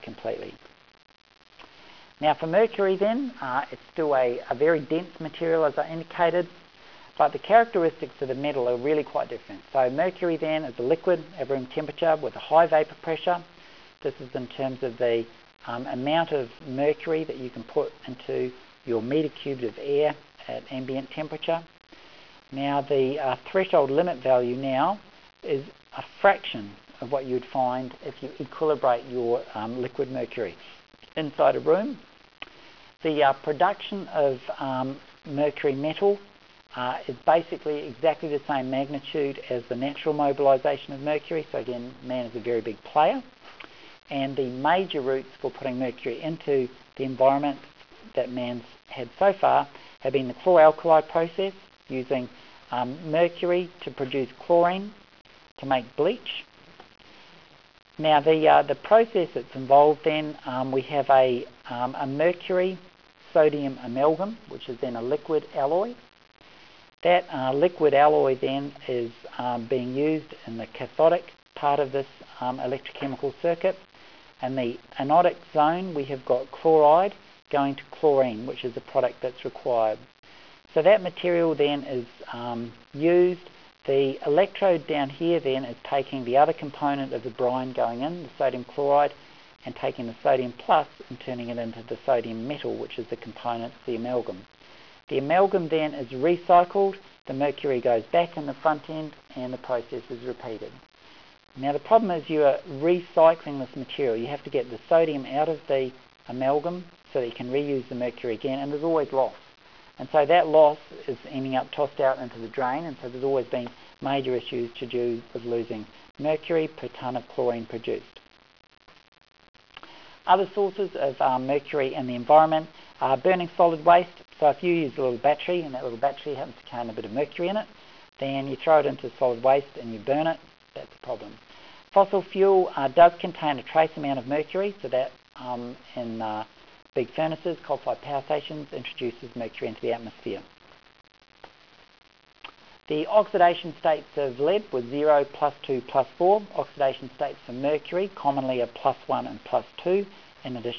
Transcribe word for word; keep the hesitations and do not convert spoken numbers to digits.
oxide completely. Now for mercury then, uh, it's still a, a very dense material as I indicated, but the characteristics of the metal are really quite different. So mercury then is a liquid at room temperature with a high vapor pressure. This is in terms of the um, amount of mercury that you can put into your meter cubed of air at ambient temperature. Now the uh, threshold limit value now is a fraction of what you would find if you equilibrate your um, liquid mercury inside a room. The uh, production of um, mercury metal uh, is basically exactly the same magnitude as the natural mobilization of mercury. So again, man is a very big player. And the major routes for putting mercury into the environment that man's had so far have been the chloralkali process, using um, mercury to produce chlorine to make bleach. Now the uh, the process that's involved then, um, we have a, um, a mercury sodium amalgam, which is then a liquid alloy. That uh, liquid alloy then is um, being used in the cathodic part of this um, electrochemical circuit. And the anodic zone, we have got chloride going to chlorine, which is the product that's required. So that material then is um, used. The electrode down here then is taking the other component of the brine going in, the sodium chloride, and taking the sodium plus and turning it into the sodium metal, which is the component, the amalgam. The amalgam then is recycled, the mercury goes back in the front end, and the process is repeated. Now the problem is you are recycling this material. You have to get the sodium out of the amalgam so that you can reuse the mercury again, and there's always loss. And so that loss is ending up tossed out into the drain, and so there's always been major issues to do with losing mercury per tonne of chlorine produced. Other sources of um, mercury in the environment are burning solid waste. So if you use a little battery and that little battery happens to contain a bit of mercury in it, then you throw it into solid waste and you burn it, that's a problem. Fossil fuel uh, does contain a trace amount of mercury, so that um, in uh, big furnaces, coal-fired power stations, introduces mercury into the atmosphere. The oxidation states of lead were zero, plus two, plus four. Oxidation states for mercury commonly are plus one and plus two, in addition